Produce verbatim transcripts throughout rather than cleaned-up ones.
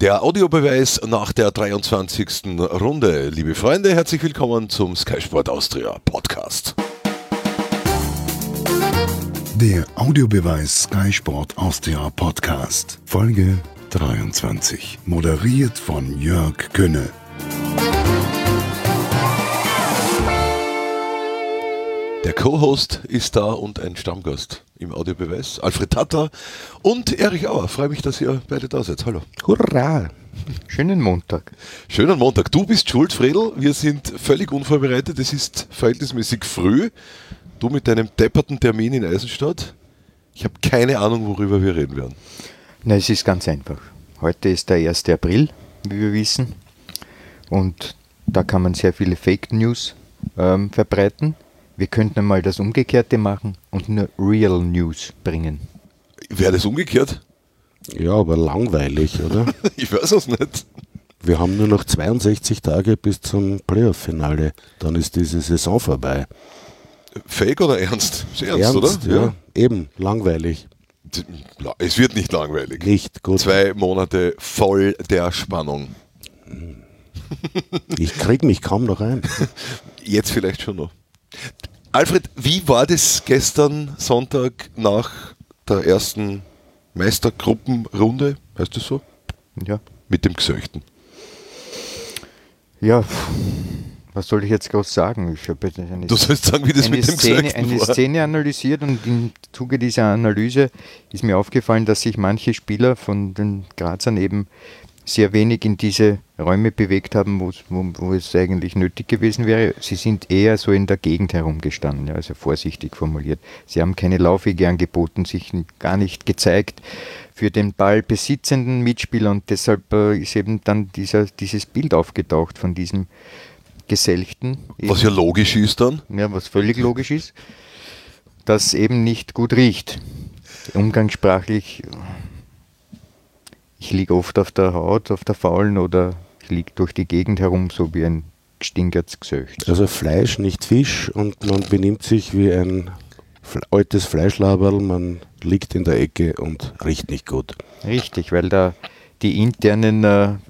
Der Audiobeweis nach der dreiundzwanzigsten Runde. Liebe Freunde, herzlich willkommen zum Sky Sport Austria Podcast. Der Audiobeweis Sky Sport Austria Podcast, Folge dreiundzwanzig. Moderiert von Jörg Könne. Der Co-Host ist da und ein Stammgast im Audiobeweis, Alfred Tata und Erich Auer. Freue mich, dass ihr beide da seid. Hallo. Hurra! Schönen Montag. Schönen Montag. Du bist schuld, Fredl. Wir sind völlig unvorbereitet. Es ist verhältnismäßig früh. Du mit deinem depperten Termin in Eisenstadt. Ich habe keine Ahnung, worüber wir reden werden. Na, es ist ganz einfach. Heute ist der erste April, wie wir wissen. Und da kann man sehr viele Fake News ähm, verbreiten. Wir könnten einmal das Umgekehrte machen und nur Real News bringen. Wäre das umgekehrt? Ja, aber langweilig, oder? Ich weiß es nicht. Wir haben nur noch zweiundsechzig Tage bis zum Playoff-Finale. Dann ist diese Saison vorbei. Fake oder ernst? Ist ernst, Ernst, oder? Ja, ja, eben, langweilig. Es wird nicht langweilig. Nicht, gut. Zwei Monate voll der Spannung. Ich krieg mich kaum noch ein. Jetzt vielleicht schon noch. Alfred, wie war das gestern Sonntag nach der ersten Meistergruppenrunde, heißt das so? Ja. Mit dem Gesöchten. Ja, was soll ich jetzt groß sagen? Ich habe eine, du sollst sagen, wie das eine mit dem Szene, Gesöchten eine war. Szene analysiert und im Zuge dieser Analyse ist mir aufgefallen, dass sich manche Spieler von den Grazern eben sehr wenig in diese Räume bewegt haben, wo, wo es eigentlich nötig gewesen wäre. Sie sind eher so in der Gegend herumgestanden, ja, also vorsichtig formuliert. Sie haben keine Laufwege angeboten, sich gar nicht gezeigt für den Ball besitzenden Mitspieler und deshalb äh, ist eben dann dieser, dieses Bild aufgetaucht von diesem Geselchten. Was ja logisch ist dann. Ja, was völlig logisch ist, das eben nicht gut riecht. Umgangssprachlich, ich liege oft auf der Haut, auf der faulen oder ich liege durch die Gegend herum, so wie ein gestinkertes Gesöcht. Also Fleisch, nicht Fisch und man benimmt sich wie ein altes Fleischlaberl, man liegt in der Ecke und riecht nicht gut. Richtig, weil da die internen äh, äh,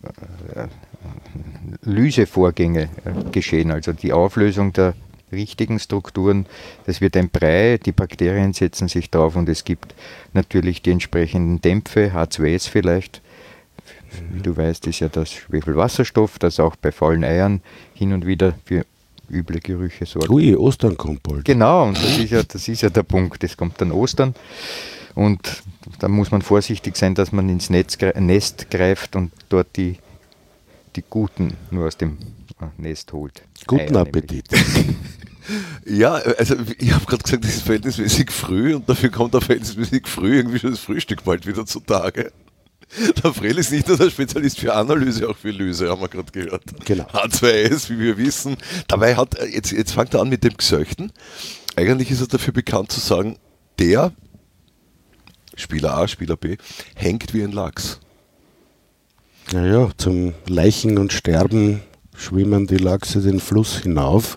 Lysevorgänge äh, geschehen, also die Auflösung der richtigen Strukturen, das wird ein Brei, die Bakterien setzen sich drauf und es gibt natürlich die entsprechenden Dämpfe, H zwei S vielleicht, wie du weißt, ist ja das Schwefelwasserstoff, das auch bei faulen Eiern hin und wieder für üble Gerüche sorgt. Ui, Ostern kommt bald. Genau, und das ist ja, das ist ja der Punkt, es kommt dann Ostern und da muss man vorsichtig sein, dass man ins Netz, Nest greift und dort die, die Guten nur aus dem Nest holt. Guten Eier Appetit. Ja, also ich habe gerade gesagt, das ist verhältnismäßig früh und dafür kommt auch verhältnismäßig früh irgendwie schon das Frühstück bald wieder zutage. Der Frel ist nicht nur der Spezialist für Analyse, auch für Lyse, haben wir gerade gehört. Genau. H zwei S, wie wir wissen. Dabei hat, jetzt, jetzt fängt er an mit dem Gesöchten. Eigentlich ist er dafür bekannt zu sagen, der Spieler A, Spieler B, hängt wie ein Lachs. Naja, zum Leichen und Sterben schwimmen die Lachse den Fluss hinauf.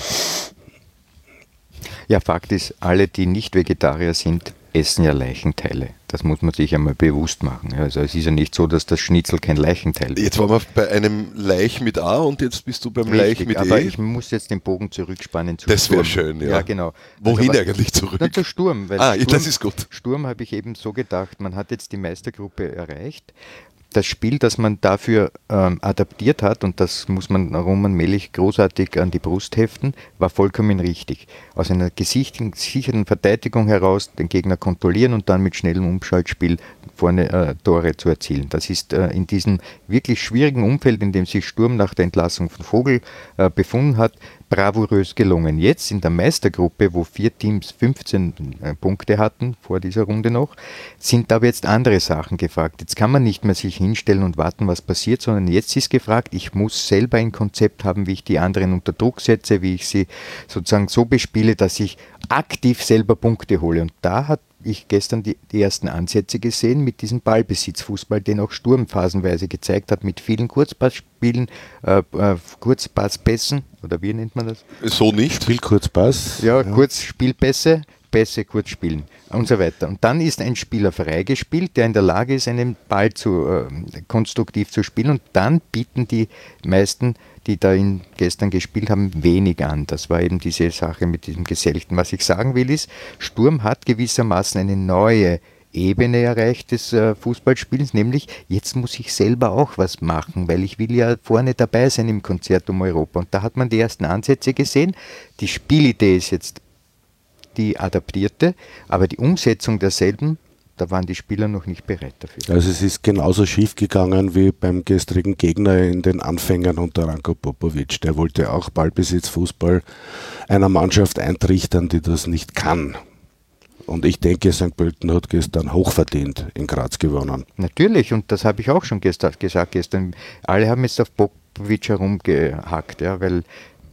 Ja, Fakt ist, alle, die nicht Vegetarier sind, essen ja Leichenteile. Das muss man sich einmal bewusst machen. Also es ist ja nicht so, dass das Schnitzel kein Leichenteil ist. Jetzt waren wir bei einem Laich mit A und jetzt bist du beim Laich mit aber E. ich muss jetzt den Bogen zurückspannen zu Das wäre Sturm. schön, ja. Ja, genau. Wohin also, eigentlich zurück? Na, zu Sturm. Weil Ah, Sturm, das ist gut. Sturm habe ich eben so gedacht, man hat jetzt die Meistergruppe erreicht. Das Spiel, das man dafür ähm, adaptiert hat, und das muss man Roman Melich großartig an die Brust heften, war vollkommen richtig. Aus einer gesicherten Verteidigung heraus den Gegner kontrollieren und dann mit schnellem Umschaltspiel vorne äh, Tore zu erzielen. Das ist äh, in diesem wirklich schwierigen Umfeld, in dem sich Sturm nach der Entlassung von Vogel äh, befunden hat, bravourös gelungen. Jetzt in der Meistergruppe, wo vier Teams fünfzehn äh, Punkte hatten, vor dieser Runde noch, sind aber jetzt andere Sachen gefragt. Jetzt kann man nicht mehr sich hinstellen und warten, was passiert, sondern jetzt ist gefragt, ich muss selber ein Konzept haben, wie ich die anderen unter Druck setze, wie ich sie sozusagen so bespiele, dass ich aktiv selber Punkte hole. Und da hat ich gestern die, die ersten Ansätze gesehen mit diesem Ballbesitzfußball, den auch Sturm phasenweise gezeigt hat, mit vielen Kurzpassspielen, äh, äh, Kurzpasspässen, oder wie nennt man das? So nicht. Spielkurzpass. Ja, ja. Kurzspielpässe, Pässe kurz spielen und so weiter. Und dann ist ein Spieler freigespielt, der in der Lage ist, einen Ball zu, äh, konstruktiv zu spielen, und dann bieten die meisten, die da in, gestern gespielt haben, wenig an. Das war eben diese Sache mit diesem Geselchten. Was ich sagen will ist, Sturm hat gewissermaßen eine neue Ebene erreicht des äh, Fußballspielens, nämlich jetzt muss ich selber auch was machen, weil ich will ja vorne dabei sein im Konzert um Europa. Und da hat man die ersten Ansätze gesehen. Die Spielidee ist jetzt die adaptierte, aber die Umsetzung derselben, da waren die Spieler noch nicht bereit dafür. Also es ist genauso schief gegangen wie beim gestrigen Gegner in den Anfängern unter Ranko Popovic. Der wollte auch Ballbesitz, Fußball einer Mannschaft eintrichtern, die das nicht kann. Und ich denke, Sankt Pölten hat gestern hochverdient in Graz gewonnen. Natürlich, und das habe ich auch schon gestern gesagt gestern. Alle haben jetzt auf Popovic herumgehackt, ja, weil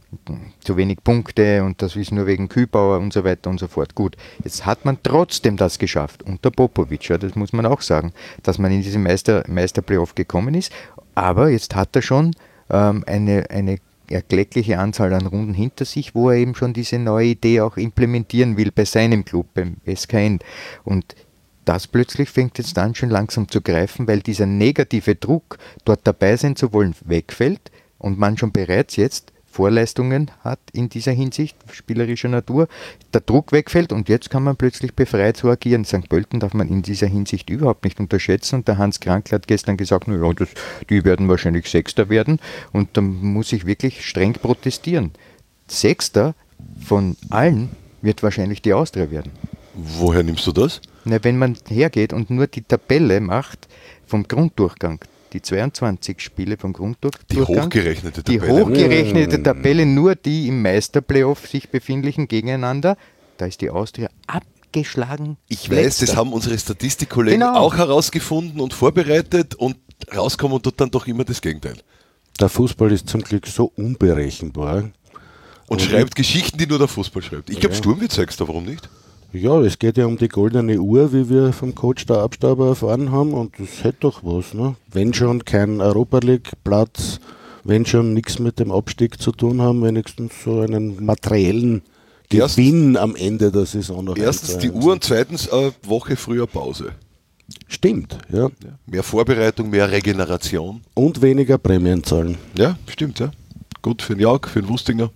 zu wenig Punkte und das ist nur wegen Kübauer und so weiter und so fort. Gut, jetzt hat man trotzdem das geschafft, unter Popovic, ja, das muss man auch sagen, dass man in diesen Meister, Meisterplayoff gekommen ist, aber jetzt hat er schon ähm, eine, eine erkleckliche Anzahl an Runden hinter sich, wo er eben schon diese neue Idee auch implementieren will bei seinem Club, beim S K N. Und das plötzlich fängt jetzt an schon langsam zu greifen, weil dieser negative Druck, dort dabei sein zu wollen, wegfällt und man schon bereits jetzt Vorleistungen hat in dieser Hinsicht, spielerischer Natur, der Druck wegfällt und jetzt kann man plötzlich befreit so agieren. Sankt Pölten darf man in dieser Hinsicht überhaupt nicht unterschätzen und der Hans Krankl hat gestern gesagt, naja, das, die werden wahrscheinlich Sechster werden und da muss ich wirklich streng protestieren. Sechster von allen wird wahrscheinlich die Austria werden. Woher nimmst du das? Na, wenn man hergeht und nur die Tabelle macht vom Grunddurchgang, die zweiundzwanzig Spiele vom Grunddurchgang. Die hochgerechnete Tabelle. Die hochgerechnete Tabelle, nur die im Meisterplayoff sich befindlichen gegeneinander. Da ist die Austria abgeschlagen. Ich weiß, Letzter. das haben unsere Statistikkollegen Genau. auch herausgefunden und vorbereitet und rauskommen tut dann doch immer das Gegenteil. Der Fußball ist zum Glück so unberechenbar. Und, Und schreibt Geschichten, die nur der Fußball schreibt. Ich glaube, Ja. Sturm wird Sechster, warum nicht? Ja, es geht ja um die goldene Uhr, wie wir vom Coach der Abstauber erfahren haben, und das hätte doch was. Ne? Wenn schon kein Europa League-Platz, wenn schon nichts mit dem Abstieg zu tun haben, wenigstens so einen materiellen Erstens- Gewinn am Ende der Saison noch Erstens die einzahlen. Uhr und zweitens eine Woche früher Pause. Stimmt, ja. Ja. Mehr Vorbereitung, mehr Regeneration. Und weniger Prämien zahlen. Ja, stimmt, ja. Gut für den Jag, für den Wustinger.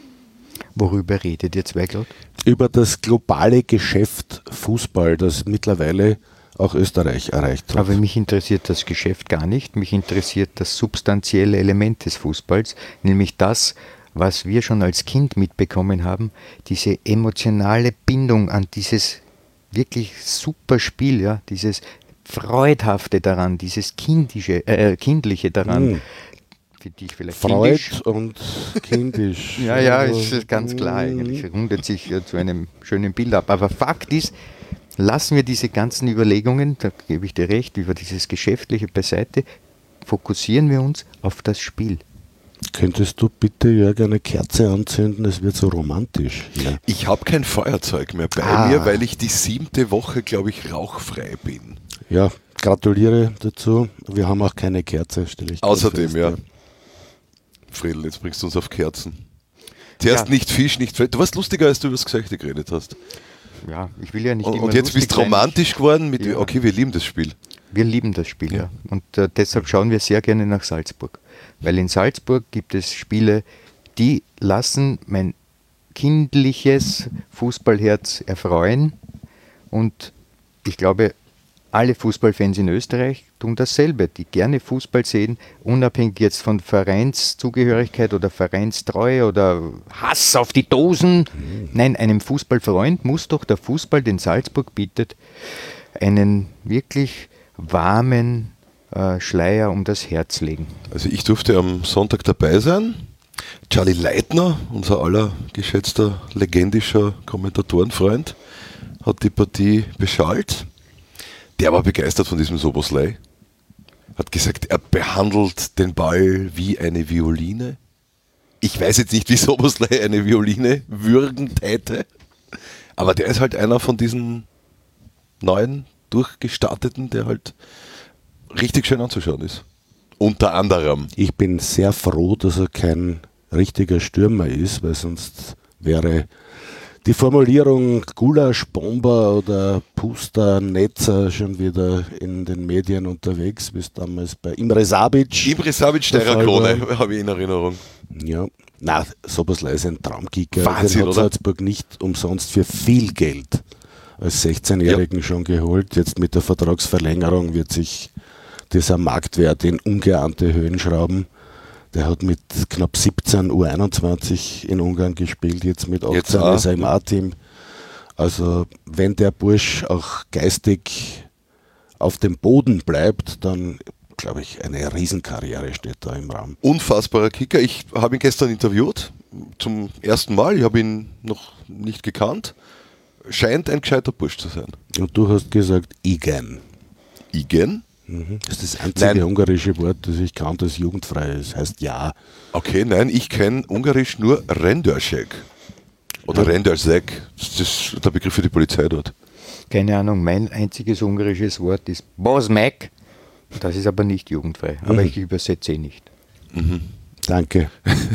Worüber redet ihr zwei gerade? Über das globale Geschäft Fußball, das mittlerweile auch Österreich erreicht hat. Aber mich interessiert das Geschäft gar nicht. Mich interessiert das substanzielle Element des Fußballs, nämlich das, was wir schon als Kind mitbekommen haben, diese emotionale Bindung an dieses wirklich super Spiel, ja, dieses Freudhafte daran, dieses Kindische, äh, Kindliche daran. Mhm. Für dich vielleicht Freud kindisch. und kindisch. Ja, ja, Also, ist ganz klar mm, eigentlich. Rundet sich äh, zu einem schönen Bild ab. Aber Fakt ist, lassen wir diese ganzen Überlegungen, da gebe ich dir recht, über dieses Geschäftliche beiseite, fokussieren wir uns auf das Spiel. Könntest du bitte, Jörg, eine Kerze anzünden? Es wird so romantisch hier. Ich habe kein Feuerzeug mehr bei Ah. mir, weil ich die siebte Woche, glaube ich, rauchfrei bin. Ja, gratuliere dazu. Wir haben auch keine Kerze, stelle ich gerade Außerdem, fest, ja. Friedl, jetzt bringst du uns auf Kerzen. Zuerst Ja. nicht Fisch, nicht Fleisch. Du warst lustiger, als du über das Geschichte geredet hast. Ja, ich will ja nicht Und, immer und jetzt lustig bist du romantisch geworden mit, Ja. okay, wir lieben das Spiel. Wir lieben das Spiel, ja. Und äh, deshalb schauen wir sehr gerne nach Salzburg. Weil in Salzburg gibt es Spiele, die lassen mein kindliches Fußballherz erfreuen. Und ich glaube, alle Fußballfans in Österreich tun dasselbe, die gerne Fußball sehen, unabhängig jetzt von Vereinszugehörigkeit oder Vereinstreue oder Hass auf die Dosen. Nein, einem Fußballfreund muss doch der Fußball, den Salzburg bietet, einen wirklich warmen äh, Schleier um das Herz legen. Also ich durfte am Sonntag dabei sein. Charlie Leitner, unser aller geschätzter, legendischer Kommentatorenfreund, hat die Partie beschallt. Der war begeistert von diesem Soboslai. Hat gesagt, er behandelt den Ball wie eine Violine. Ich weiß jetzt nicht, wie Soboslai eine Violine würgen täte, aber der ist halt einer von diesen neuen, durchgestarteten, der halt richtig schön anzuschauen ist. Unter anderem. Ich bin sehr froh, dass er kein richtiger Stürmer ist, weil sonst wäre Die Formulierung Gulaschbomber oder Pusternetzer schon wieder in den Medien unterwegs, bis damals bei Imre Sabic. Imre Sabic, Steirer Krone, habe ich in Erinnerung. Ja, na, Soboslai ist ein Traumkicker. Wahnsinn, Den hat oder? Salzburg nicht umsonst für viel Geld als sechzehnjährigen ja. schon geholt. Jetzt mit der Vertragsverlängerung wird sich dieser Marktwert in ungeahnte Höhen schrauben. Der hat mit knapp siebzehn U einundzwanzig in Ungarn gespielt, jetzt mit achtzehn jetzt ist er im A-Team. Also wenn der Bursch auch geistig auf dem Boden bleibt, dann glaube ich, eine Riesenkarriere steht da im Raum. Unfassbarer Kicker. Ich habe ihn gestern interviewt, zum ersten Mal. Ich habe ihn noch nicht gekannt. Scheint ein gescheiter Bursch zu sein. Und du hast gesagt, igen. Igen? Mhm. Das ist das einzige nein. ungarische Wort, das ich kann, das jugendfrei ist. Heißt ja. Okay, nein, ich kenne ungarisch nur Rendőrség. Oder ja. Rendőrség. Das ist der Begriff für die Polizei dort. Keine Ahnung, mein einziges ungarisches Wort ist Bozmek. Das ist aber nicht jugendfrei. Aber mhm. ich übersetze eh nicht. Mhm. Danke.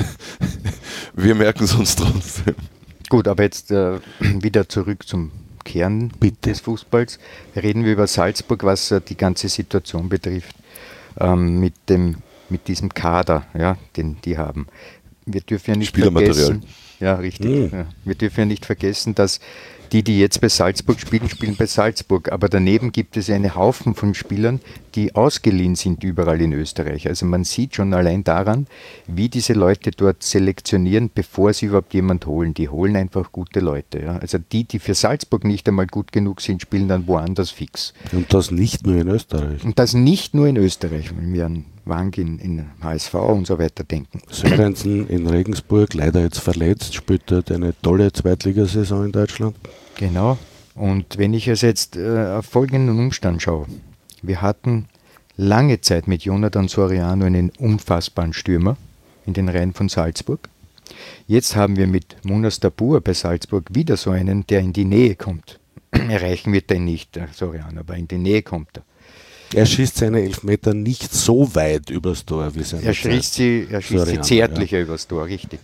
Wir merken es uns trotzdem. Gut, aber jetzt äh, wieder zurück zum Kern Bitte. des Fußballs. Reden wir über Salzburg, was äh, die ganze Situation betrifft, ähm, mit, dem, mit diesem Kader, ja, den die haben. Wir dürfen ja nicht vergessen, ja, richtig. Mhm. Ja, wir dürfen ja nicht vergessen, dass die, die jetzt bei Salzburg spielen, spielen bei Salzburg. Aber daneben gibt es einen Haufen von Spielern, die ausgeliehen sind überall in Österreich. Also man sieht schon allein daran, wie diese Leute dort selektionieren, bevor sie überhaupt jemand holen. Die holen einfach gute Leute. Ja. Also die, die für Salzburg nicht einmal gut genug sind, spielen dann woanders fix. Und das nicht nur in Österreich. Und das nicht nur in Österreich, wenn wir an Wang in, in H S V und so weiter denken. Sörensen in Regensburg, leider jetzt verletzt, spielt dort eine tolle Zweitligasaison in Deutschland. Genau. Und wenn ich also jetzt äh, auf folgenden Umstand schaue. Wir hatten lange Zeit mit Jonathan Soriano einen unfassbaren Stürmer in den Reihen von Salzburg. Jetzt haben wir mit Munas Dabbur bei Salzburg wieder so einen, der in die Nähe kommt. Erreichen wird er nicht, der Soriano, aber in die Nähe kommt er. Er schießt seine Elfmeter nicht so weit übers Tor wie seine Er schießt sie, er schießt sie zärtlicher ja. übers Tor, richtig.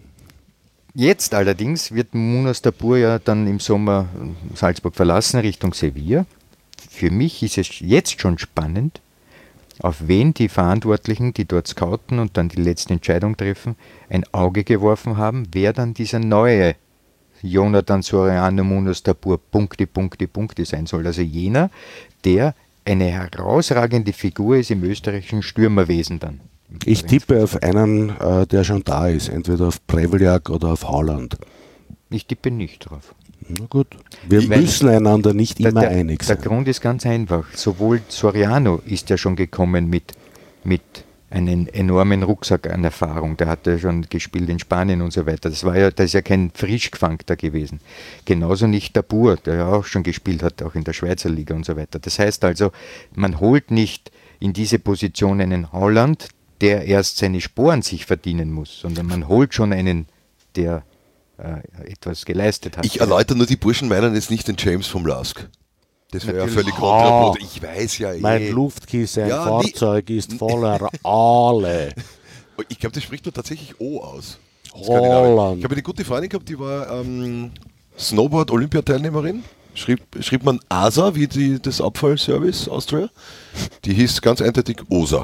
Jetzt allerdings wird Munas Dabbur ja dann im Sommer Salzburg verlassen, Richtung Sevilla. Für mich ist es jetzt schon spannend, auf wen die Verantwortlichen, die dort scouten und dann die letzte Entscheidung treffen, ein Auge geworfen haben, wer dann dieser neue Jonathan Soriano Munas Dabbur Punkte, Punkte, Punkte sein soll. Also jener, der eine herausragende Figur ist im österreichischen Stürmerwesen dann. Ich tippe auf einen, äh, der schon da ist, entweder auf Preveljak oder auf Haaland. Ich tippe nicht drauf. Na gut, wir Weil müssen einander nicht der, immer der, einig sein. Der Grund ist ganz einfach. Sowohl Soriano ist ja schon gekommen mit, mit einem enormen Rucksack an Erfahrung. Der hat ja schon gespielt in Spanien und so weiter. Das war ja, das ist ja kein Frischgefangter gewesen. Genauso nicht Dabbur, der ja auch schon gespielt hat, auch in der Schweizer Liga und so weiter. Das heißt also, man holt nicht in diese Position einen Haaland, der erst seine Sporen sich verdienen muss, sondern man holt schon einen, der äh, etwas geleistet hat. Ich erläutere nur, die Burschen meinen jetzt nicht den James vom Lask. Das wäre ja völlig kontraproduktiv. Ich weiß ja eh. Mein Luftkissen, ein ja, Fahrzeug ist voller Aale. Ich glaube, das spricht nur tatsächlich O aus. Holland. Ich habe eine gute Freundin gehabt, die war ähm, Snowboard-Olympiateilnehmerin. Schrieb, schrieb man A S A, wie die, das Abfallservice Austria. Die hieß ganz eindeutig O S A.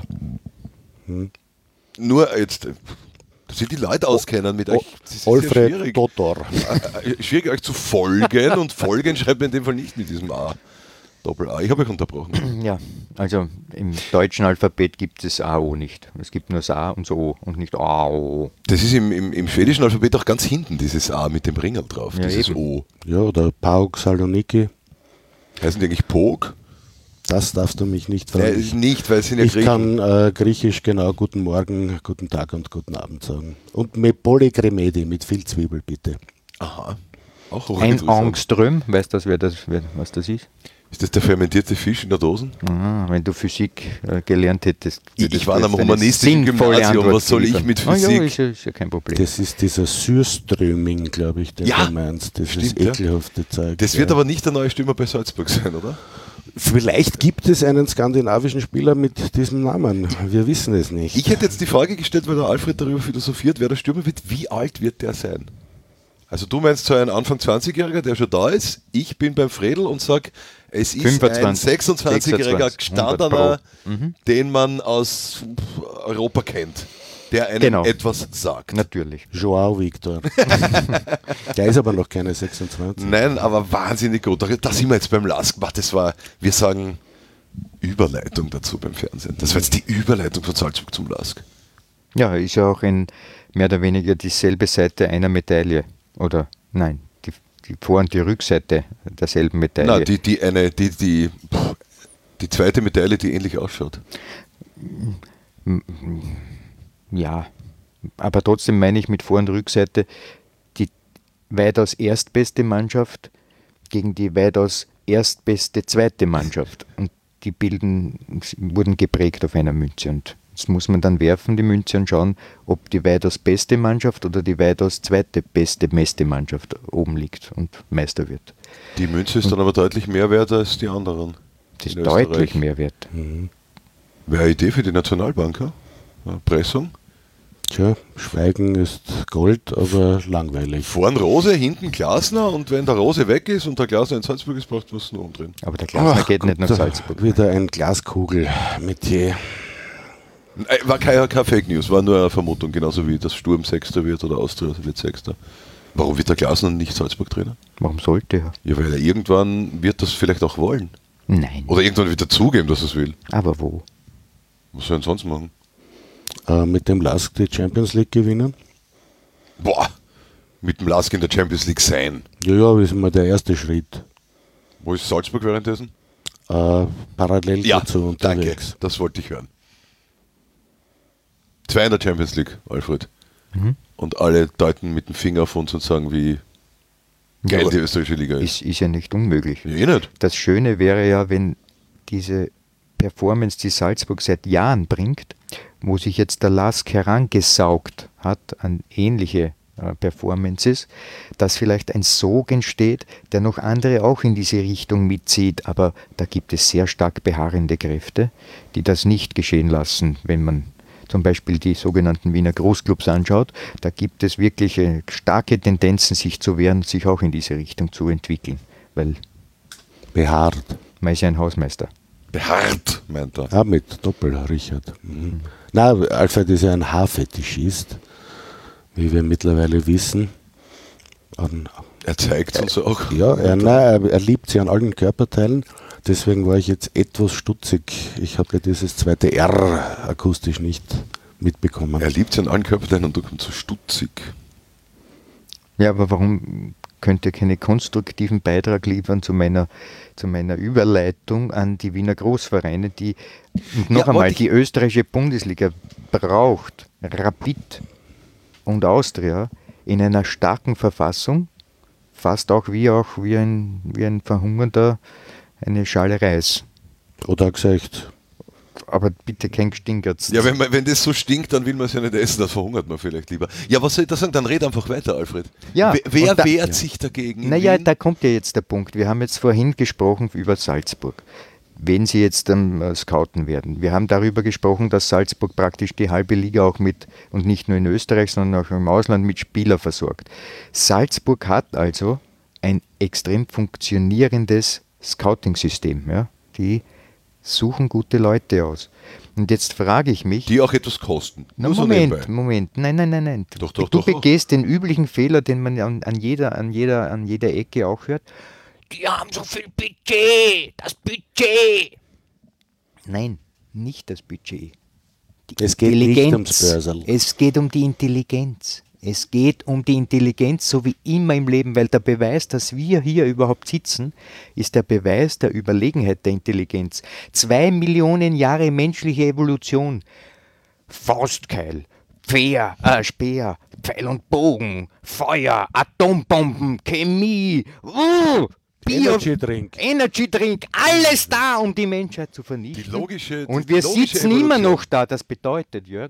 Hm. Nur jetzt, dass sich die Leute auskennen mit o, euch. Das ist Alfred ja schwierig. Totor. Schwierig euch zu folgen und folgen schreibt man in dem Fall nicht mit diesem A. Doppel-A. Ich habe euch unterbrochen. Ja, also im deutschen Alphabet gibt es A O nicht. Es gibt nur das A und so O und nicht A O. Das ist im, im, im schwedischen Alphabet auch ganz hinten, dieses A mit dem Ringel drauf, ja, dieses eben. O. Ja, oder Pauk Saloniki. Heißen die eigentlich Pog? Das darfst du mich nicht fragen. Nein, nicht, weil es sind ja Ich Griechen. kann äh, griechisch genau guten Morgen, guten Tag und guten Abend sagen. Und mit Polykremedi, mit viel Zwiebel bitte. Aha. Auch Ein hochinteressant. Angström, weißt du, wer das, wer, was das ist? Ist das der fermentierte Fisch in der Dose? Ah, wenn du Physik äh, gelernt hättest. Ich, ich war am humanistischen Gymnasium, was soll ich mit Physik? Ah, ja, ist, ja, ist ja kein Problem. Das ist dieser Sürströming, glaube ich, den Ja, du meinst. Das stimmt, ist ekelhafte Zeug. Das wird ja. aber nicht der neue Stürmer bei Salzburg sein, oder? Vielleicht gibt es einen skandinavischen Spieler mit diesem Namen. Wir wissen es nicht. Ich hätte jetzt die Frage gestellt, weil der Alfred darüber philosophiert, wer der Stürmer wird. Wie alt wird der sein? Also du meinst so ein Anfang zwanzigjähriger, der schon da ist, ich bin beim Fredel und sage, es ist fünfundzwanzig, ein sechsundzwanzigjähriger gestandener, Mhm. den man aus Europa kennt, der einem Genau. etwas sagt. Natürlich. Joao Victor. Der ist aber noch keine sechsundzwanzig. Nein, aber wahnsinnig gut. Da, da sind wir jetzt beim Lask. Das war, wir sagen Überleitung dazu beim Fernsehen. Das war jetzt die Überleitung von Salzburg zum Lask. Ja, ist ja auch ein, mehr oder weniger dieselbe Seite einer Medaille. Oder nein, die, die Vor- und die Rückseite derselben Medaille. Nein, die, die eine, die, die, pff, die zweite Medaille, die ähnlich ausschaut. Ja, aber trotzdem meine ich mit Vor- und Rückseite die weitaus erstbeste Mannschaft gegen die weitaus erstbeste zweite Mannschaft. Und die bilden, wurden geprägt auf einer Münze. Und das muss man dann werfen, die Münze, und schauen, ob die weitaus beste Mannschaft oder die weitaus zweite beste, beste Mannschaft oben liegt und Meister wird. Die Münze ist dann aber deutlich mehr wert als die anderen. Das ist in deutlich Österreich. mehr wert. Wäre eine Idee für die Nationalbank, ja? Pressung. Tja, Schweigen ist Gold, aber langweilig. Vorn Rose, hinten Glasner, und wenn der Rose weg ist und der Glasner in Salzburg ist, braucht man es nur umdrehen. Aber der Glasner Ach geht nicht nach Gott, Salzburg. Wieder ein Glaskugel-Metier. Äh, War keine, keine Fake News, war nur eine Vermutung, genauso wie das Sturm Sechster wird oder Austria wird Sechster. Warum wird der Glasner nicht Salzburg-Trainer? Warum sollte er? Ja, weil er irgendwann wird das vielleicht auch wollen. Nein. Oder irgendwann wird er zugeben, dass er es will. Aber wo? Was soll er denn sonst machen? Äh, mit dem Lask die Champions League gewinnen. Boah, mit dem Lask in der Champions League sein. Ja, ja, das ist mal der erste Schritt. Wo ist Salzburg währenddessen? Äh, parallel Ja, dazu danke, unterwegs. das wollte ich hören. Zwei in der Champions League, Alfred. Mhm. Und alle deuten mit dem Finger auf uns und sagen, wie geil Ja, die österreichische Liga ist. Ist, ist ja nicht unmöglich. Ja, eh nicht. Das Schöne wäre ja, wenn diese Performance, die Salzburg seit Jahren bringt, wo sich jetzt der Lask herangesaugt hat an ähnliche äh, Performances, dass vielleicht ein Sog entsteht, der noch andere auch in diese Richtung mitzieht. Aber da gibt es sehr stark beharrende Kräfte, die das nicht geschehen lassen, wenn man zum Beispiel die sogenannten Wiener Großclubs anschaut. Da gibt es wirklich äh, starke Tendenzen, sich zu wehren, sich auch in diese Richtung zu entwickeln, weil Behaart. man ist ja ein Hausmeister. Beharrt, meint er. Ah, mit Doppel, Richard. Mhm. Na, Alfred ist ja ein Haarfetischist, wie wir mittlerweile wissen. An, Er zeigt uns auch. ja, er, nein, er, er liebt sie an allen Körperteilen. Deswegen war ich jetzt etwas stutzig. Ich habe ja dieses zweite R akustisch nicht mitbekommen. Er liebt sie an allen Körperteilen und du kommst so stutzig. Ja, aber warum könnt ihr keinen konstruktiven Beitrag liefern zu meiner, zu meiner Überleitung an die Wiener Großvereine, die, und noch Ja, einmal, wollte ich- die österreichische Bundesliga braucht Rapid und Austria in einer starken Verfassung, fast auch wie, auch wie, ein, wie ein Verhungernder eine Schale Reis. Oder gesagt, Aber bitte kein Gestinkertz. Ja, wenn, man, wenn das so stinkt, dann will man es ja nicht essen, das verhungert man vielleicht lieber. Ja, was soll ich da sagen? Dann red einfach weiter, Alfred. Ja, Wer, wer und da- wehrt ja. sich dagegen? in Naja, Wien? da kommt ja jetzt der Punkt. Wir haben jetzt vorhin gesprochen über Salzburg, wenn sie jetzt ähm, äh, scouten werden. Wir haben darüber gesprochen, dass Salzburg praktisch die halbe Liga auch mit, und nicht nur in Österreich, sondern auch im Ausland mit Spielern versorgt. Salzburg hat also ein extrem funktionierendes Scouting-System. Ja? Die suchen gute Leute aus. Und jetzt frage ich mich, Die auch etwas kosten. na, Nur so Moment, nebenbei. Moment, nein, nein, nein, nein. Doch, doch, du doch, doch. begehst den üblichen Fehler, den man an, an, jeder, an, jeder, an jeder Ecke auch hört. Die haben so viel Budget, das Budget. Nein, nicht das Budget. Die Es geht nicht ums Börserl. Es geht um die Intelligenz. Es geht um die Intelligenz, so wie immer im Leben, weil der Beweis, dass wir hier überhaupt sitzen, ist der Beweis der Überlegenheit der Intelligenz. Zwei Millionen Jahre menschliche Evolution. Faustkeil, Pfeil, äh, Speer, Pfeil und Bogen, Feuer, Atombomben, Chemie, uh, Bio, Energy Drink. Energy Drink, alles da, um die Menschheit zu vernichten. Die logische- und die wir logische sitzen immer Evolution. noch da. Das bedeutet, Jörg,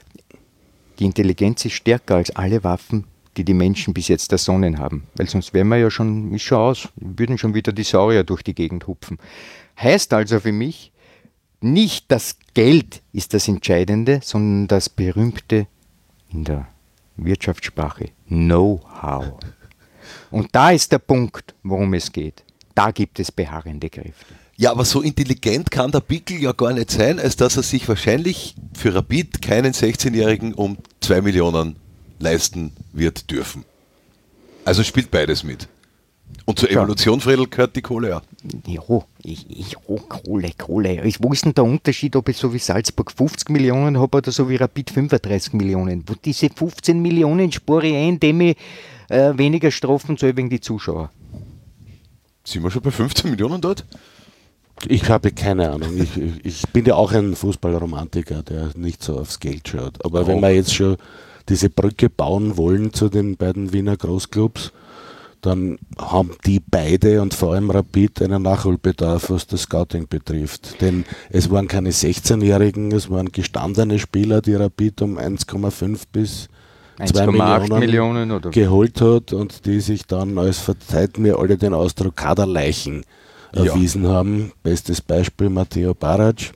die Intelligenz ist stärker als alle Waffen, die die Menschen bis jetzt ersonnen haben. Weil sonst wären wir ja schon, ist schon aus, würden schon wieder die Saurier durch die Gegend hupfen. Heißt also für mich, nicht das Geld ist das Entscheidende, sondern das berühmte in der Wirtschaftssprache Know-how. Und da ist der Punkt, worum es geht. Da gibt es beharrende Kräfte. Ja, aber so intelligent kann der Bickel ja gar nicht sein, als dass er sich wahrscheinlich für Rapid keinen sechzehnjährigen um zwei Millionen leisten wird dürfen. Also spielt beides mit. Und zur Ja. Evolution, Fredel, gehört die Kohle auch. Ja, ich, ich, oh, Kohle, Kohle. Wo ist denn der Unterschied, ob ich so wie Salzburg fünfzig Millionen habe oder so wie Rapid fünfunddreißig Millionen? Wo diese fünfzehn Millionen spare ich ein, indem ich äh, weniger Strafen zahle wegen die Zuschauer. Sind wir schon bei fünfzehn Millionen dort? Ich habe keine Ahnung. Ich, ich, ich bin ja auch ein Fußballromantiker, der nicht so aufs Geld schaut. Aber Oh. wenn wir jetzt schon diese Brücke bauen wollen zu den beiden Wiener Großclubs, dann haben die beide und vor allem Rapid einen Nachholbedarf, was das Scouting betrifft. Denn es waren keine sechzehnjährigen, es waren gestandene Spieler, die Rapid um eins Komma fünf bis zwei eins Komma acht Millionen Millionen oder geholt hat und die sich dann als, verzeiht mir alle den Ausdruck, Kaderleichen Ja. erwiesen haben. Bestes Beispiel Matteo Barac.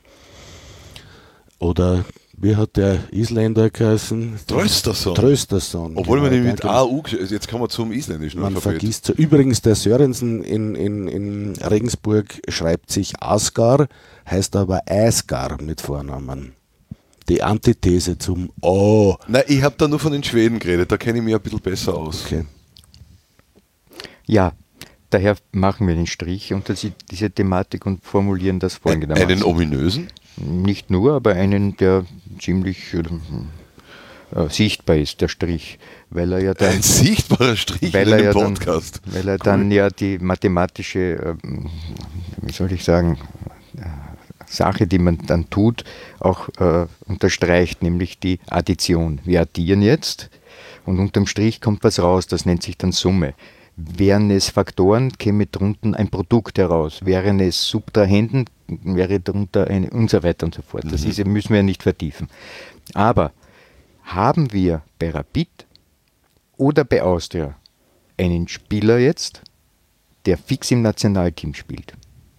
Oder wie hat der Isländer geheißen? Trösterson. Trösterson. Obwohl man genau, ihn mit danke. A U, gesch- jetzt kommen wir zum Isländischen Man Alphabet. vergisst so. Übrigens, der Sörensen in, in, in Regensburg schreibt sich Asgar, heißt aber Asgar mit Vornamen. Die Antithese zum O. Nein, ich habe da nur von den Schweden geredet, da kenne ich mich ein bisschen besser aus. Okay. Ja, daher machen wir den Strich unter sie- diese Thematik und formulieren das folgendermaßen. Einen ominösen? Nicht nur, aber einen, der ziemlich äh, äh, sichtbar ist, der Strich, weil er ja dann, Ein sichtbarer Strich weil in er einem ja dann, Podcast. weil er dann ja die mathematische, äh, wie soll ich sagen, äh, Sache, die man dann tut, auch äh, unterstreicht, nämlich die Addition. Wir addieren jetzt und unterm Strich kommt was raus, das nennt sich dann Summe. Wären es Faktoren, käme drunten ein Produkt heraus. Wären es Subtrahenden, wäre drunter ein und so weiter und so fort. Das ist, müssen wir ja nicht vertiefen. Aber haben wir bei Rapid oder bei Austria einen Spieler jetzt, der fix im Nationalteam spielt?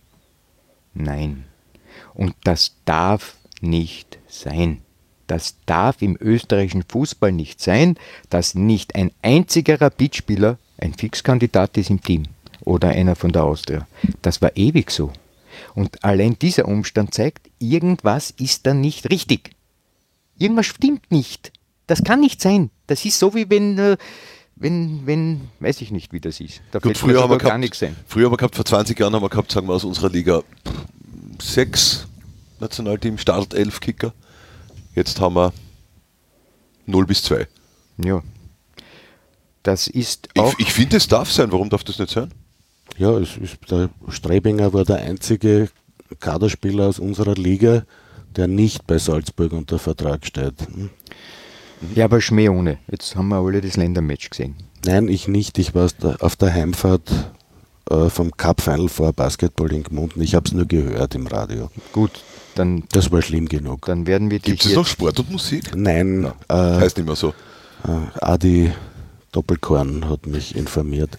Nein. Und das darf nicht sein. Das darf im österreichischen Fußball nicht sein, dass nicht ein einziger Rapid-Spieler ein Fixkandidat ist im Team oder einer von der Austria. Das war ewig so. Und allein dieser Umstand zeigt, irgendwas ist da nicht richtig. Irgendwas stimmt nicht. Das kann nicht sein. Das ist so, wie wenn, äh, wenn, wenn, weiß ich nicht, wie das ist. Da Gut, fällt mir früher haben, wir sogar gar nichts gehabt, ein. früher haben wir gehabt, vor zwanzig Jahren haben wir gehabt, sagen wir aus unserer Liga, sechs Nationalteam, Startelf Kicker. Jetzt haben wir null bis zwei. Ja. Das ist auch. Ich, ich finde, es darf sein. Warum darf das nicht sein? Ja, es ist, der Strebinger war der einzige Kaderspieler aus unserer Liga, der nicht bei Salzburg unter Vertrag steht. Hm? Ja, aber Schmäh ohne. Jetzt haben wir alle das Ländermatch gesehen. Nein, ich nicht. Ich war auf der Heimfahrt äh, vom Cup Final Four Basketball in Gmunden. Ich habe es nur gehört im Radio. Gut, dann, Das war schlimm genug. dann werden wir dich Gibt es jetzt- noch Sport und Musik? Nein, äh, Heißt nicht mehr so. äh, Adi Doppelkorn hat mich informiert.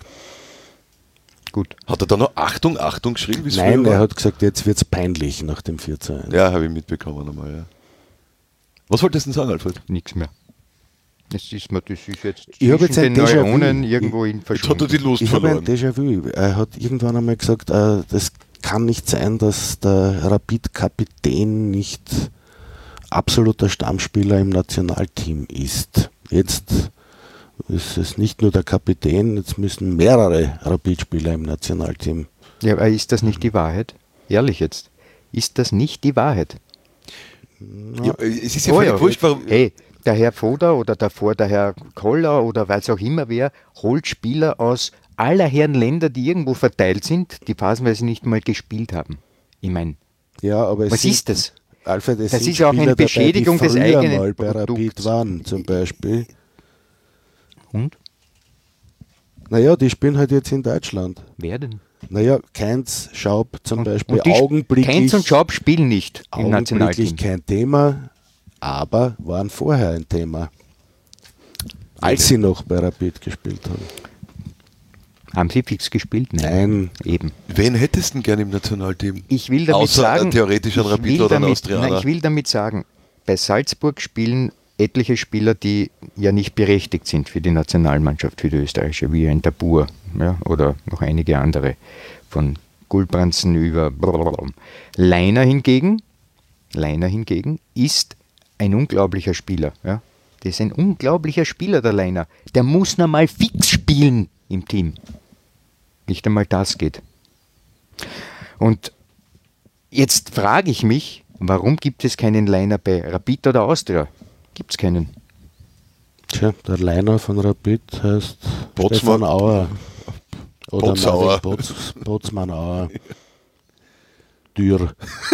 Gut. Hat er da noch Achtung, Achtung geschrieben? wie's Nein, früher er war? hat gesagt, jetzt wird es peinlich nach dem vier zu eins. Ja, habe ich mitbekommen einmal, ja. Was wolltest du denn sagen, Alfred? Nichts mehr. Das ist, mir, das ist jetzt Ich habe jetzt zwischen ein den Déjà-vu. Neuronen irgendwo in Jetzt hat er verschwunden. die Lust Ich habe ein verloren. Déjà-vu. Er hat irgendwann einmal gesagt, äh, das kann nicht sein, dass der Rapid-Kapitän nicht absoluter Stammspieler im Nationalteam ist. Jetzt ist es nicht nur der Kapitän, jetzt müssen mehrere Rapid-Spieler im Nationalteam. Ja, aber ist das nicht die Wahrheit? Ehrlich jetzt. Ist das nicht die Wahrheit? Ja, es ist ja Oh völlig ja, wurscht, warum. Hey, der Herr Foda oder davor der Herr Koller oder was auch immer wer, holt Spieler aus aller Herren Länder, die irgendwo verteilt sind, die phasenweise nicht mal gespielt haben. Ich meine, Ja, aber es was sind, ist das? Alfred, es Das sind ist ja auch eine Spieler Beschädigung dabei, des die früher eigenen mal bei Produkts. Rapid waren, zum Beispiel. Und? Naja, die spielen halt jetzt in Deutschland. Wer denn? Naja, Keins, Schaub zum Beispiel, Und die augenblicklich, Keins und Schaub spielen nicht im augenblicklich Nationalteam. kein Thema, aber waren vorher ein Thema, als sie noch bei Rapid gespielt haben. Haben sie fix gespielt? Nein. Eben. Wen hättest du denn gerne im Nationalteam? Ich will damit Außer sagen, theoretisch ein ich Rapid will oder ein damit, Austrianer. nein, ich will damit sagen, bei Salzburg spielen etliche Spieler, die ja nicht berechtigt sind für die Nationalmannschaft, für die österreichische, wie ein Dabur, ja, oder noch einige andere, von Gulbrandsen über blablabla. Leiner hingegen, Leiner hingegen ist ein unglaublicher Spieler. Ja. Das ist ein unglaublicher Spieler, der Leiner. Der muss normal fix spielen im Team. Nicht einmal das geht. Und jetzt frage ich mich, warum gibt es keinen Leiner bei Rapid oder Austria? Gibt es keinen. Tja, der Leiner von Rapid heißt Botsmann. Stefan Auer. Oder Botsauer. Bots, Botsmann Auer. Dürr.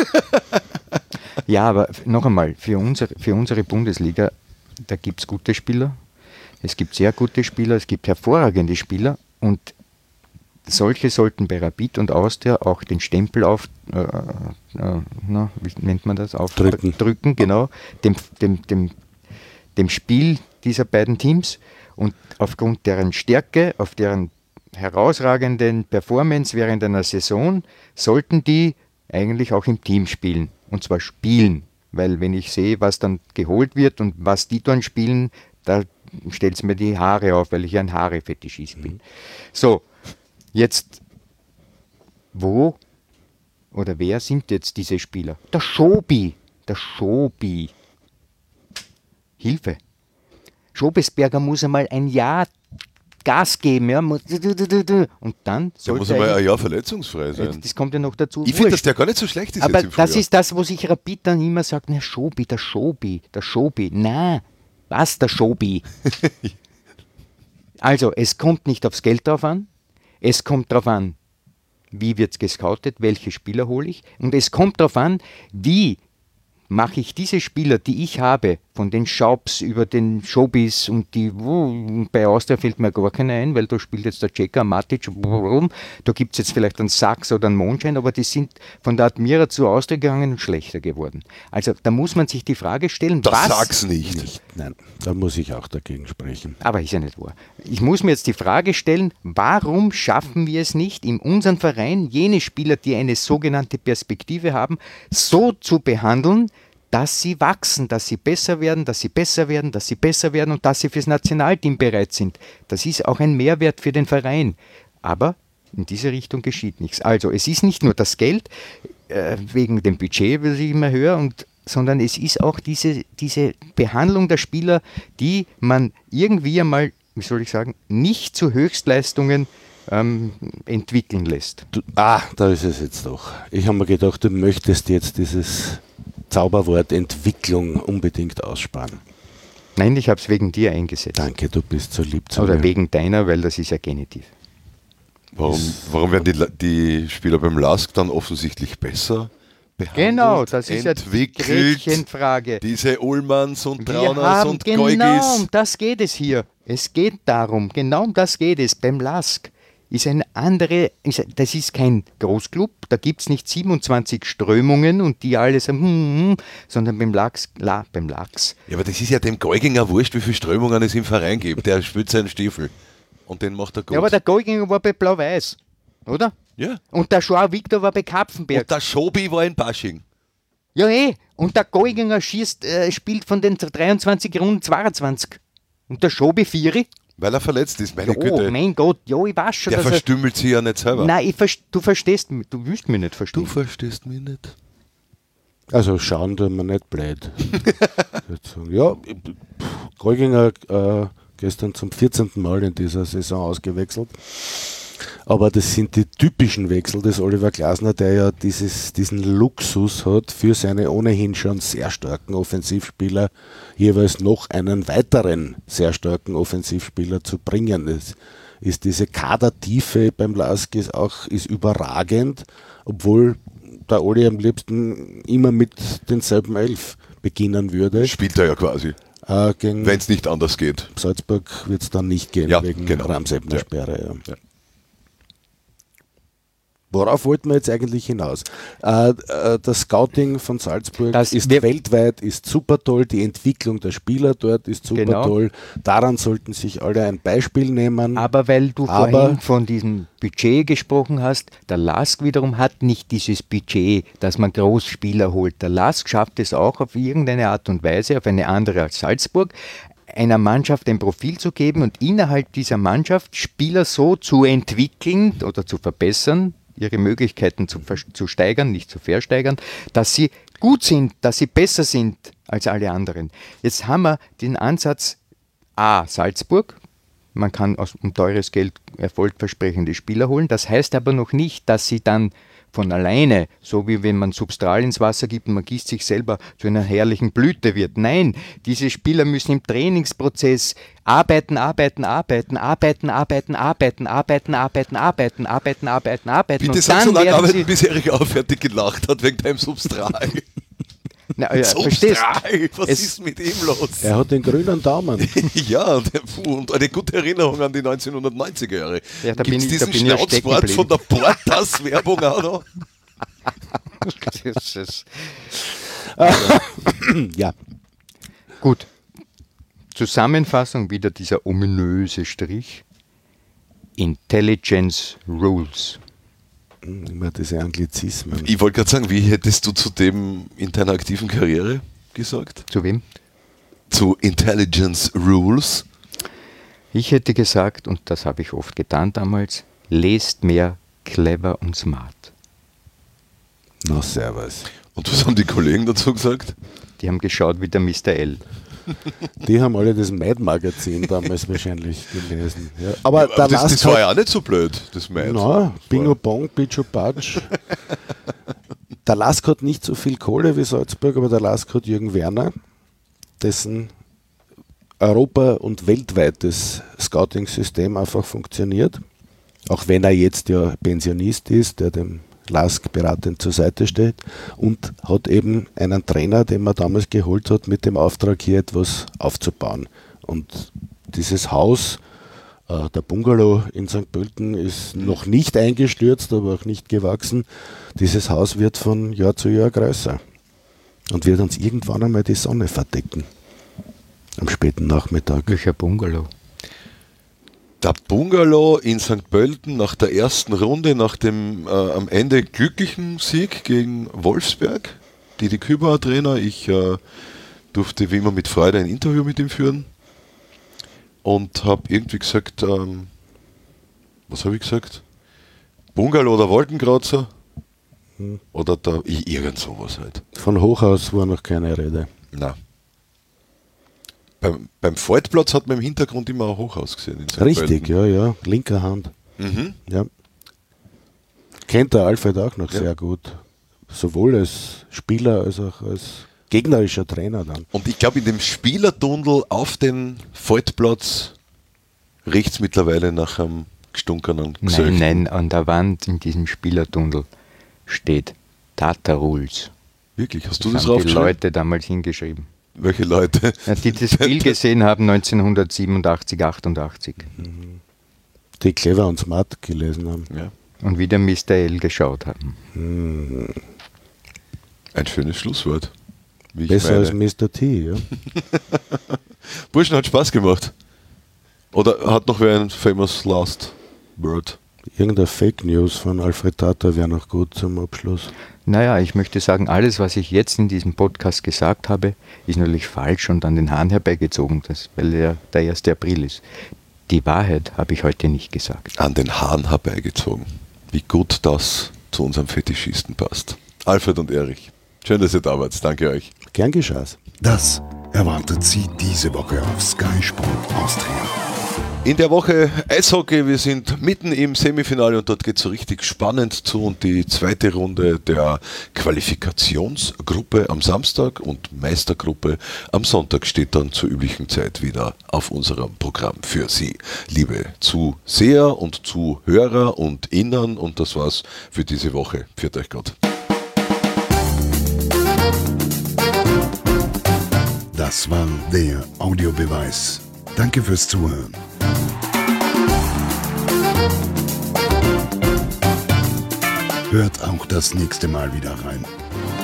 Ja, aber noch einmal, für unsere, für unsere Bundesliga, da gibt es gute Spieler, es gibt sehr gute Spieler, es gibt hervorragende Spieler und solche sollten bei Rapid und Austria auch den Stempel auf, äh, äh, na, wie nennt man das? Drücken. Drücken, genau, dem, dem, dem, dem Spiel dieser beiden Teams und aufgrund deren Stärke, auf deren herausragenden Performance während einer Saison, sollten die eigentlich auch im Team spielen. Und zwar spielen, weil wenn ich sehe, was dann geholt wird und was die dann spielen, da stellt es mir die Haare auf, weil ich ein Haare-Fetischist bin. So, jetzt, wo oder wer sind jetzt diese Spieler? Der Schobi, der Schobi. Hilfe. Schobesberger muss einmal ein Jahr Gas geben, ja. Und dann Der sollte muss einmal er- ein Jahr verletzungsfrei sein. das kommt ja noch dazu. Ich finde, dass Wurscht. der gar nicht so schlecht ist Aber jetzt im das Frühjahr. ist das, wo sich Rapid dann immer sagt, na Schobi, der Schobi, der Schobi. Na, was der Schobi? Also, es kommt nicht aufs Geld drauf an, es kommt darauf an, wie wird es gescoutet, welche Spieler hole ich und es kommt darauf an, wie mache ich diese Spieler, die ich habe, von den Schaubs über den Schobis und die, wo, bei Austria fällt mir gar keiner ein, weil da spielt jetzt der Ceka, Matic, da gibt es jetzt vielleicht einen Sachs oder einen Mondschein, aber die sind von der Admira zu Austria gegangen und schlechter geworden. Also da muss man sich die Frage stellen, Das was... sag's nicht. Nicht. Nein, da muss ich auch dagegen sprechen. Aber ist ja nicht wahr. Ich muss mir jetzt die Frage stellen, warum schaffen wir es nicht, in unserem Verein jene Spieler, die eine sogenannte Perspektive haben, so zu behandeln, dass sie wachsen, dass sie besser werden, dass sie besser werden, dass sie besser werden und dass sie fürs Nationalteam bereit sind. Das ist auch ein Mehrwert für den Verein. Aber in diese Richtung geschieht nichts. Also es ist nicht nur das Geld, äh, wegen dem Budget, was ich immer höre, und, sondern es ist auch diese, diese Behandlung der Spieler, die man irgendwie einmal, wie soll ich sagen, nicht zu Höchstleistungen ähm, entwickeln lässt. Du, ah, da ist es jetzt doch. Ich habe mir gedacht, du möchtest jetzt dieses Zauberwort Entwicklung unbedingt aussparen. Nein, ich habe es wegen dir eingesetzt. Danke, du bist so lieb zu Oder mir. wegen deiner, weil das ist ja Genitiv. Warum, warum werden die, die Spieler beim LASK dann offensichtlich besser behandelt? Genau, das ist ja die entwickelt? Gretchenfrage. Diese Ullmanns und Wir Trauners haben, und genau, Geugis. um das geht es hier. Es geht darum, genau um das geht es. Beim LASK ist eine andere, ist, das ist kein Großclub, da gibt es nicht siebenundzwanzig Strömungen und die alle sagen, hm, hm, sondern beim LASK, La, beim LASK. Ja, aber das ist ja dem Geuginger wurscht, wie viele Strömungen es im Verein gibt. Der spielt seinen Stiefel. Und den macht er gut. Ja, aber der Golginger war bei Blau-Weiß, oder? Ja. Und der Joao Victor war bei Kapfenberg. Und der Schobi war in Basching. Ja, eh. Und der Golginger schießt, äh, spielt von den dreiundzwanzig Runden zweiundzwanzig. Und der Schobi Vieri? Weil er verletzt ist, meine Oh, Güte. mein Gott, ja, ich weiß schon, Der dass er... verstümmelt sich ja nicht selber. Nein, ich vers du verstehst mich, du willst mich nicht verstehen. Du verstehst mich nicht. Also schauen tun wir nicht blöd. Ja, Golginger äh, gestern zum vierzehnten Mal in dieser Saison ausgewechselt. Aber das sind die typischen Wechsel des Oliver Glasner, der ja dieses, diesen Luxus hat, für seine ohnehin schon sehr starken Offensivspieler jeweils noch einen weiteren sehr starken Offensivspieler zu bringen. Das ist diese Kadertiefe beim LASK ist auch ist überragend, obwohl der Oli am liebsten immer mit denselben Elf beginnen würde. Spielt er ja quasi, Äh, gegen wenn es nicht anders geht. Salzburg wird es dann nicht gehen, Ja, wegen genau. Ramsebner-Sperre. Ja. Ja. Worauf wollten wir jetzt eigentlich hinaus? Äh, äh, das Scouting von Salzburg das ist weltweit, ist super toll, die Entwicklung der Spieler dort ist super genau. toll. Daran sollten sich alle ein Beispiel nehmen. Aber weil du Aber vorhin von diesem Budget gesprochen hast, der Lask wiederum hat nicht dieses Budget, dass man Großspieler holt. Der Lask schafft es auch auf irgendeine Art und Weise, auf eine andere als Salzburg, einer Mannschaft ein Profil zu geben und innerhalb dieser Mannschaft Spieler so zu entwickeln oder zu verbessern, ihre Möglichkeiten zu, zu steigern, nicht zu versteigern, dass sie gut sind, dass sie besser sind als alle anderen. Jetzt haben wir den Ansatz A, Salzburg. Man kann aus, um teures Geld erfolgversprechende Spieler holen. Das heißt aber noch nicht, dass sie dann von alleine, so wie wenn man Substral ins Wasser gibt und man gießt sich selber zu einer herrlichen Blüte wird. Nein, diese Spieler müssen im Trainingsprozess arbeiten, arbeiten, arbeiten, arbeiten, arbeiten, arbeiten, arbeiten, arbeiten, arbeiten, arbeiten, arbeiten, arbeiten. Bitte sag so lange arbeiten, bis Erich auch fertig gelacht hat wegen deinem Substral. Na, ja, verstehst? Was es ist mit ihm los? Er hat den grünen Daumen. Ja, und, und eine gute Erinnerung an die neunzehnhundertneunziger Jahre. Ja, da Gibt es bin ich, diesen da bin Schnauzbart von der Portas-Werbung auch noch? Ja. Gut. Zusammenfassung, wieder dieser ominöse Strich. Intelligence Rules. Immer diese Anglizismen. Ich wollte gerade sagen, wie hättest du zu dem in deiner aktiven Karriere gesagt? Zu wem? Zu Intelligence Rules. Ich hätte gesagt, und das habe ich oft getan damals, lest mehr clever und smart. Na, servus. Und was haben die Kollegen dazu gesagt? Die haben geschaut wie der Mister L. Die haben alle das Mad-Magazin damals wahrscheinlich gelesen. Ja. Aber, Aber der das, das war ja auch nicht so blöd, das Mad. Na, Bingo Bong, Pichu Patsch. Der Lask hat nicht so viel Kohle wie Salzburg, aber der Lask hat Jürgen Werner, dessen Europa- und weltweites Scouting-System einfach funktioniert. Auch wenn er jetzt ja Pensionist ist, der dem Lask beratend zur Seite steht, und hat eben einen Trainer, den man damals geholt hat, mit dem Auftrag, hier etwas aufzubauen. Und dieses Haus, äh, der Bungalow in Sankt Pölten, ist noch nicht eingestürzt, aber auch nicht gewachsen. Dieses Haus wird von Jahr zu Jahr größer und wird uns irgendwann einmal die Sonne verdecken. Am späten Nachmittag. Welcher Bungalow? Der Bungalow in Sankt Pölten nach der ersten Runde, nach dem äh, am Ende glücklichen Sieg gegen Wolfsberg, Didi Kübauer Trainer. Ich äh, durfte wie immer mit Freude ein Interview mit ihm führen und habe irgendwie gesagt, ähm, was habe ich gesagt? Bungalow oder Wolkenkrautzer? Hm. Oder da, irgend sowas halt. Von Hochhaus war noch keine Rede. Nein. Beim, beim Faltplatz hat man im Hintergrund immer ein Hochhaus gesehen. In Sankt Richtig, Pölten. ja, ja. Linker Hand. Mhm. Ja. Kennt der Alfred auch noch Ja. sehr gut. Sowohl als Spieler als auch als gegnerischer Trainer dann. Und ich glaube, in dem Spielertunnel auf den Faltplatz riecht es mittlerweile nach einem gestunkenen Nein, Gesöch. nein, an der Wand in diesem Spielertunnel steht Tata Rules. Wirklich, hast du Das das haben die draufgeschrieben? Leute damals hingeschrieben. Welche Leute? Ja, die das Spiel gesehen haben neunzehnhundertsiebenundachtzig, achtundachtzig Die clever und smart gelesen haben. Ja. und wie der Mister L geschaut haben. Ein schönes Schlusswort. Wie ich Besser meine. als Mister T, ja. Burschen, hat Spaß gemacht. Oder hat noch wer ein famous last word? Irgendeine Fake News von Alfred Tata wäre noch gut zum Abschluss. Naja, ich möchte sagen, alles, was ich jetzt in diesem Podcast gesagt habe, ist natürlich falsch und an den Haaren herbeigezogen, das, weil ja der erste April ist. Die Wahrheit habe ich heute nicht gesagt. An den Haaren herbeigezogen. Wie gut das zu unserem Fetischisten passt. Alfred und Erich, schön, dass ihr da wart. Danke euch. Gern geschah's. Das erwartet Sie diese Woche auf Sky Sport Austria. In der Woche Eishockey, wir sind mitten im Semifinale und dort geht es so richtig spannend zu und die zweite Runde der Qualifikationsgruppe am Samstag und Meistergruppe am Sonntag steht dann zur üblichen Zeit wieder auf unserem Programm für Sie, liebe Zuseher und Zuhörer und Innern, und das war's für diese Woche. Pfiat euch Gott. Das war der Audiobeweis. Danke fürs Zuhören. Hört auch das nächste Mal wieder rein.